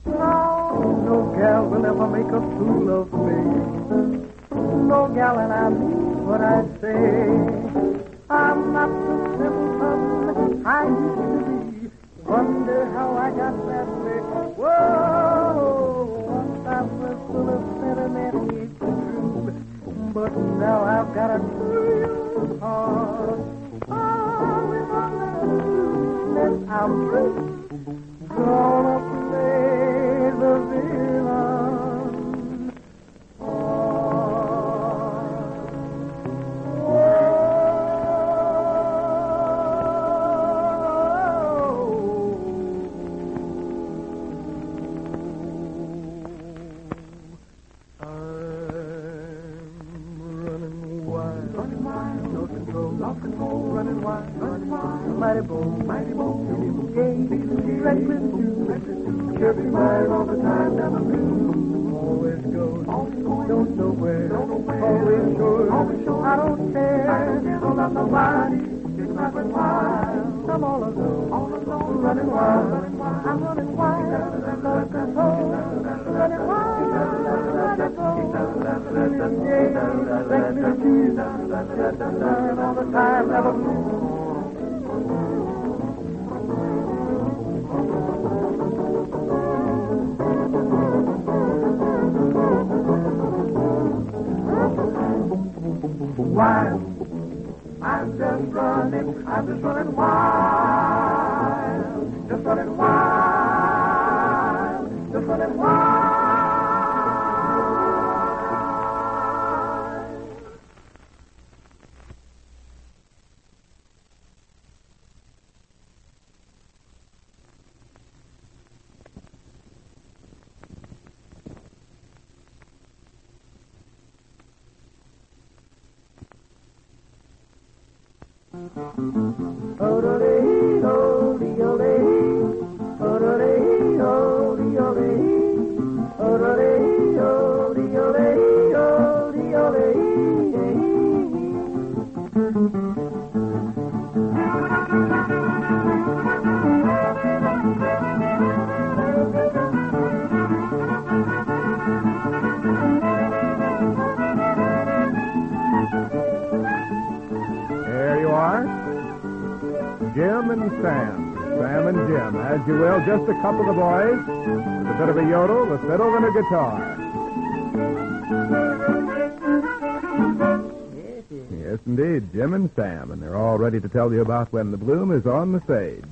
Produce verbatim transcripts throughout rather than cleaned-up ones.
No, no gal will ever make a fool of me. No gal, and I mean what I say. I'm not the simpleton I used to be. Wonder how I got that way. Whoa, once I was full of sentiment, it's true. But now I've got a true heart. Oh, with loneliness I'm free. Gonna play the villain. Mighty bold, mighty bold, gay, reckless, reckless, chirping right all the time, never blue. Always goes, don't know where, always sure, I don't care, don't love nobody, it's running wild. I'm all alone, all alone, running wild, I'm running wild, love control, running wild, running wild, gay, reckless, chirping all the time, never blue. Wild. I'm just running, I'm just running wild, just running wild, just running wild. Jim and Sam, Sam and Jim, as you will, just a couple of boys with a bit of a yodel, a fiddle, and a guitar. Yes, yes. Yes, indeed, Jim and Sam, and they're all ready to tell you about When the Bloom is on the Stage.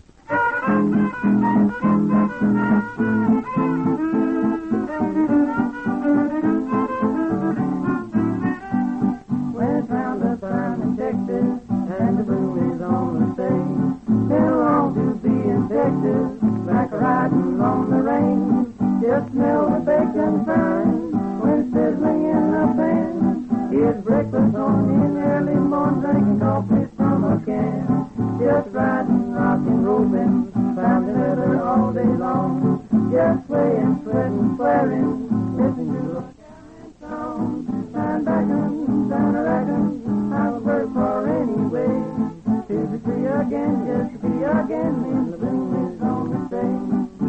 When it's round up time in Texas, and the bloom is on the stage. They're wrong to be in Texas, like riding on the range. Just smell the bacon frying when it's sizzling in the pan. Here's breakfast on in early morning, drinking coffee from a can. Just riding, rocking, roping, pounding leather all day long. Just playing, sweating, swearing, listening to a song. Down backin', down a rackin', I would work for any way. To be free again, just to be again, when the bloom is on the stage.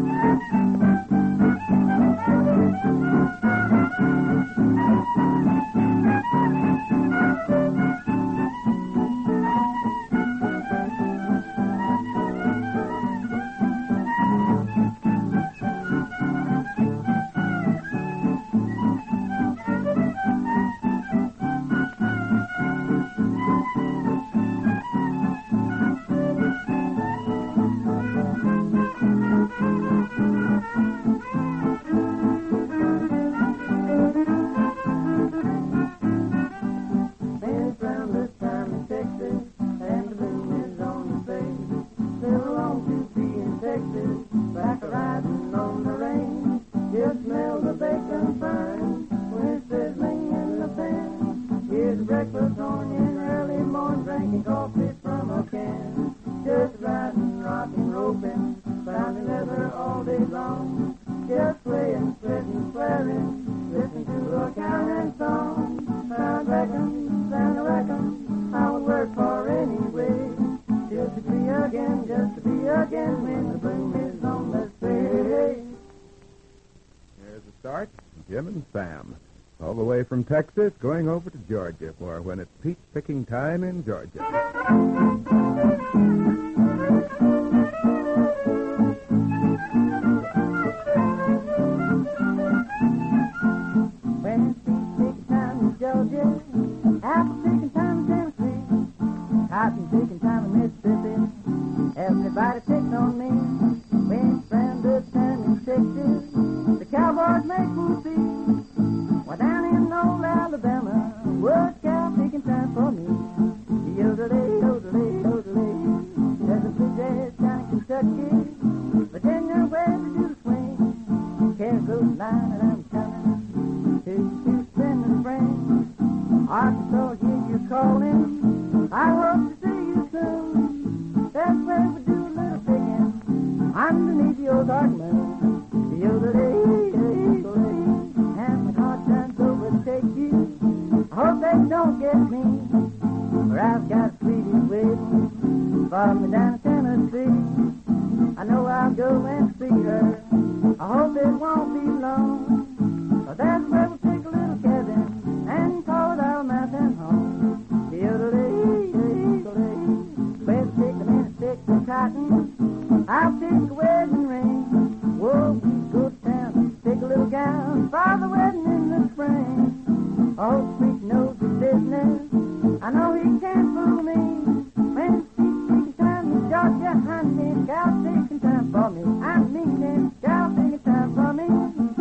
Breakfast on in early morning, drinking coffee from a can. Just riding, rocking, roping, pounding leather all day long. Just playing, sweating, swearing, listening to a cowhand song. Sound reckon, sound reckon, I would work for any way. Just to be again, just to be again, when the bloom is on the stage. Art, Jim and Sam. All the way from Texas, going over to Georgia for when it's peach picking time in Georgia. When it's peach picking time in Georgia, apple picking time in Tennessee, cotton picking time in Mississippi, everybody picks on me. When it's round this time in Texas, the cowboys make me see. Well, down in old Alabama, wood cow picking time for me. Yodelay, yodelay, yodelay. There's a blue jazz down in Kentucky, Virginia where to do the swing. Caribou line and I'm coming to to spend the spring. Arkansas, hear you calling. I hope to see you soon. That's where we do a little picking underneath the old dark moon. Yodelay, yodelay, and my hard times overtake you. I hope they don't get me, for I've got a sweetie waiting for me down in Tennessee. I know I'll go and see her. I hope it won't be long. For that's where we'll take a little cabin and call it our mountain home. Yodelay, yodelay, where we take a minute, stick of cotton. I'll take a wedding ring. Whoa, we go to town, take a little gown for the wedding in the spring. Oh, sweet knows his business. I know he can't fool me. When it's peach picking time in Georgia, honey, gal taking time for me. I mean it, gal taking time for me.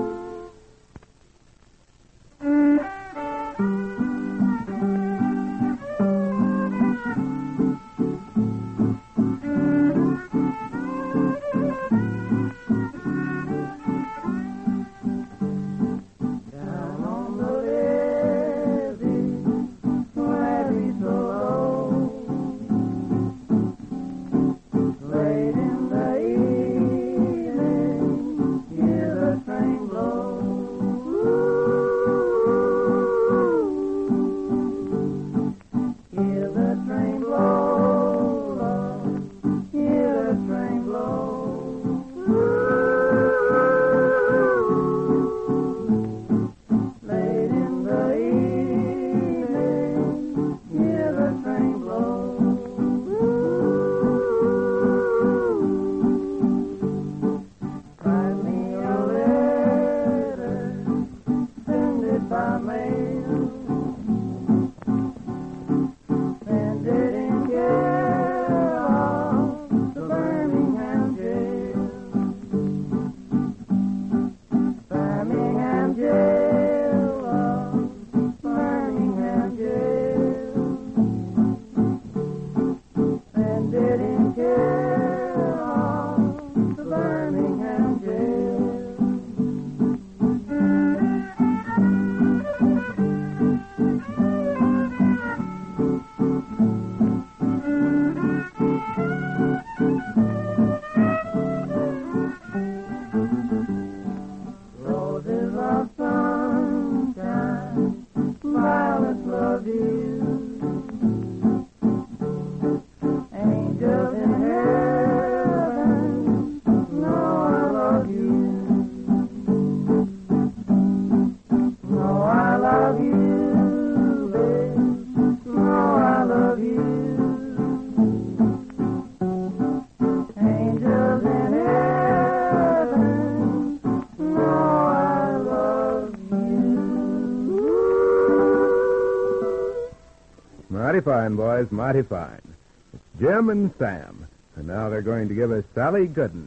Mighty fine, boys, mighty fine. It's Jim and Sam, and now they're going to give us Sally Gooden.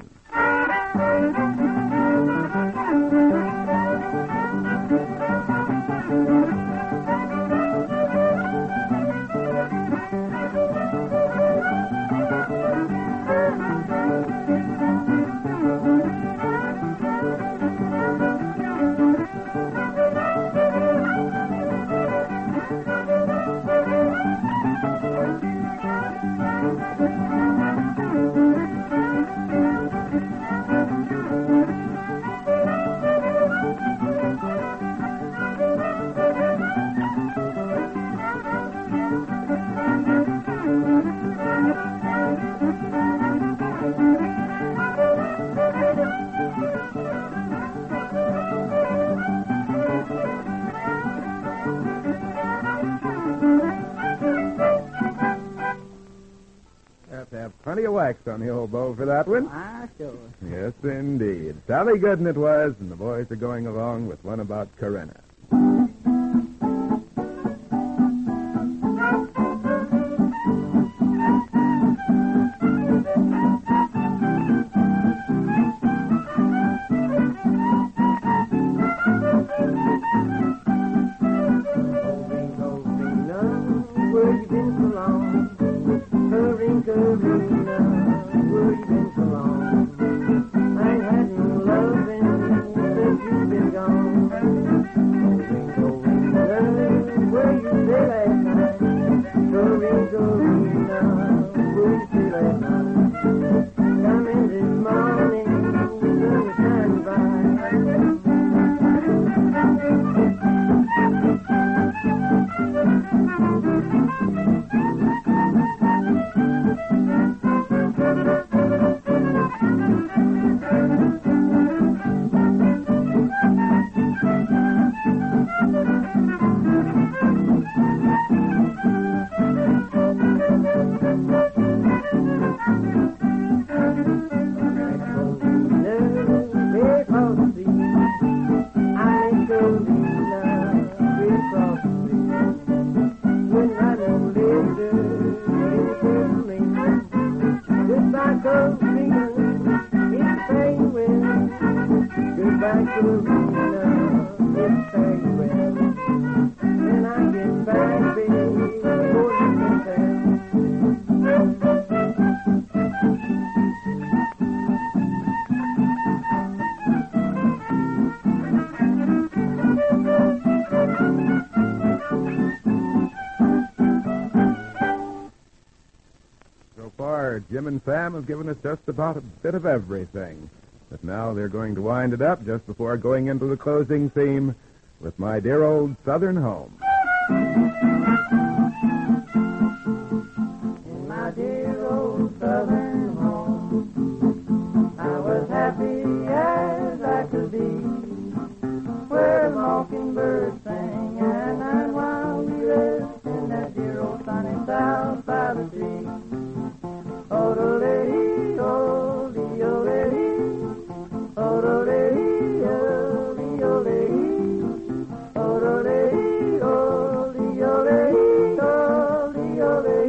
of wax on the old bow for that one. Ah, sure. Yes, indeed. Sally Gooden it was, and the boys are going along with one about Corinna. Jim and Sam have given us just about a bit of everything. But now they're going to wind it up just before going into the closing theme with My Dear Old Southern Home. In my dear old southern home, I was happy as I could be, where mockingbirds sang and night while we lived in that dear old sunny south by the sea. Oh-do-le-dee, oh-dee, oh-le-dee, oh-do-le-dee, oh-dee, oh-le-dee, oh-do-le-dee, oh-dee, oh-le-dee, oh-dee,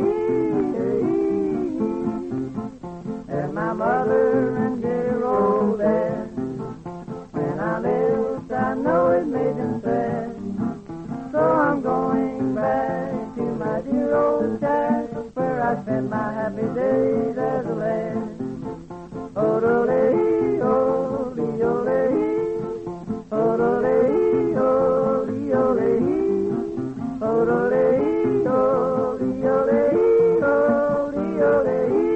oh-le-dee. And my mother and dear old dad, when I left, I know it made them sad. So I'm going back to my dear old shack, where I spent my happy days as a lad. Oh-do-le-dee, oh-dee, oh-le-dee, oh-do-le-dee, oh-dee, oh-le-dee, oh-do-le-dee, oh-dee, oh-le-dee, oh-dee, oh-le-dee.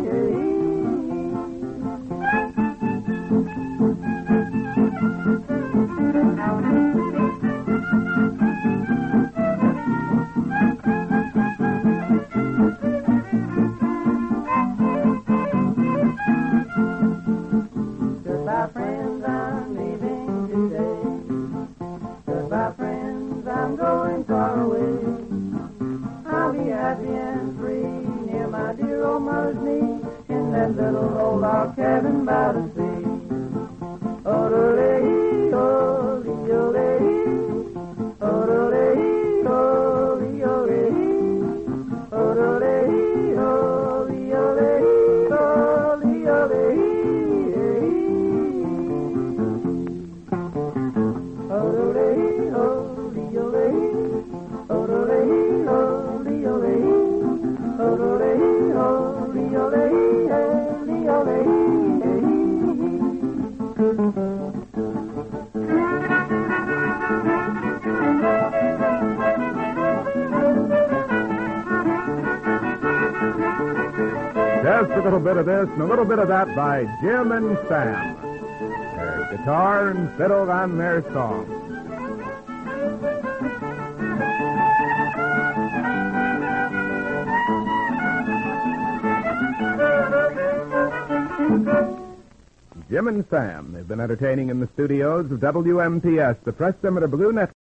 Goodbye, friends, I'm leaving today. Goodbye, friends, I'm going far away. I'll be happy and free near my dear old mother's knee in that little old log cabin by the sea. Oh-do-le-dee, oh-dee, oh-le-dee, oh-do-le-dee, oh-dee, oh-le-dee, oh-do-le-dee, oh-dee, oh-le-dee, oh-dee, oh-le-dee. Just a little bit of this and a little bit of that by Jim and Sam. Their guitar and fiddle on their song. Jim and Sam, they've been entertaining in the studios of W M P S, the Press Center Blue Network.